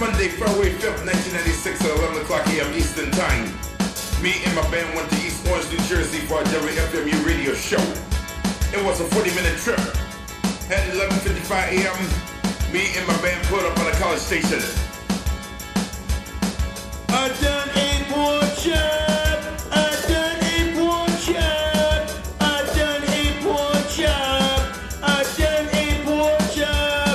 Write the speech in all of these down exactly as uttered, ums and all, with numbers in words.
Monday, February fifth, nineteen ninety-six at eleven o'clock a m Eastern Time. Me and my band went to East Orange, New Jersey for our W F M U radio show. It was a forty-minute trip. At eleven fifty-five a m, me and my band put up on a college station. I done a poor job. I done a poor job. I done a poor job. I done a poor job.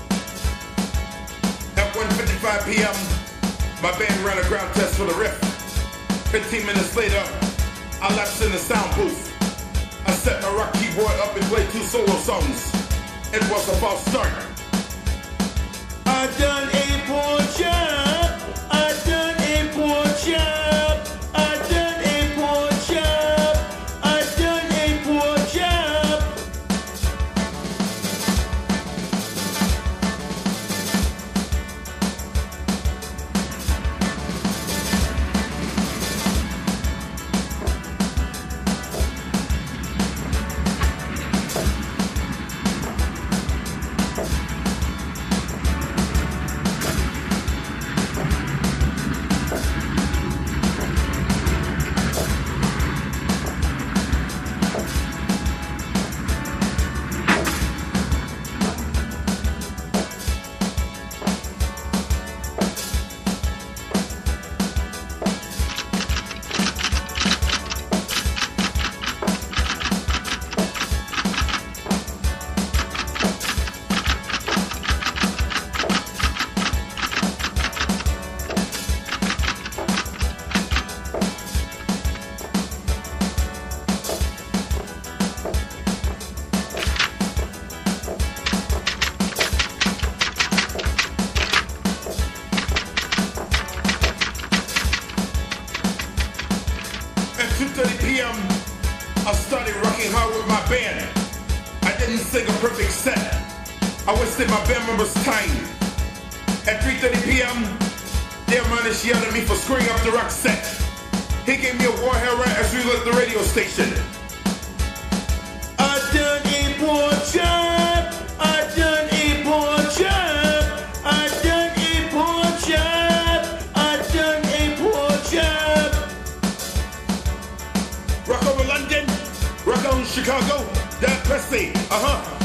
At one fifty-five p m, my band ran a ground test for the riff. fifteen minutes later, I lapsed in the sound booth. I set my rock keyboard up and played two solo songs. It was a false start. I done a poor job. I done a poor job. I done a poor job. I done a poor job. two thirty p m, I started rocking hard with my band. I didn't sing a perfect set. I wasted my band members' time. At three thirty p m, their manager yelled at me for screwing up the rock set. He gave me a war hair right as we left the radio station. I done a poor job. I done a poor job. I done a poor job. I done a poor job. Rock over London, rock on Chicago, that Presley, uh-huh.